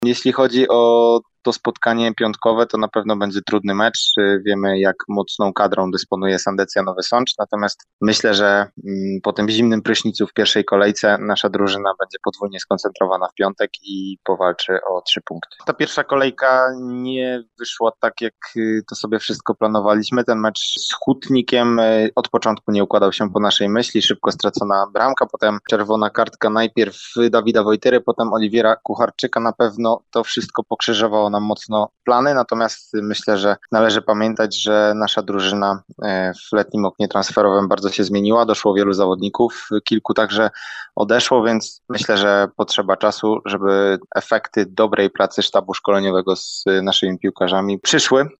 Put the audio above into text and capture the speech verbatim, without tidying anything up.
Jeśli chodzi o to spotkanie piątkowe, to na pewno będzie trudny mecz. Wiemy, jak mocną kadrą dysponuje Sandecja Nowy Sącz, natomiast myślę, że mm, po tym zimnym prysznicu w pierwszej kolejce nasza drużyna będzie podwójnie skoncentrowana w piątek i powalczy o trzy punkty. Ta pierwsza kolejka nie wyszła tak, jak y, to sobie wszystko planowaliśmy. Ten mecz z Hutnikiem y, od początku nie układał się po naszej myśli. Szybko stracona bramka, potem czerwona kartka najpierw Dawida Wojtyry, potem Oliwiera Kucharczyka. Na pewno to wszystko pokrzyżowało nam mocno plany, natomiast myślę, że należy pamiętać, że nasza drużyna w letnim oknie transferowym bardzo się zmieniła, doszło wielu zawodników, kilku także odeszło, więc myślę, że potrzeba czasu, żeby efekty dobrej pracy sztabu szkoleniowego z naszymi piłkarzami przyszły.